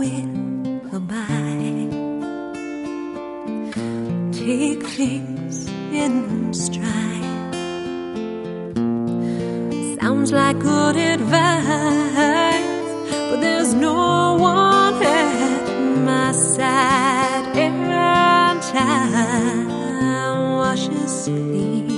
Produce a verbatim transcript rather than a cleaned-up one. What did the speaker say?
will abide. Take things in stride. Sounds like good advice, but there's no one at my side. And time washes clean.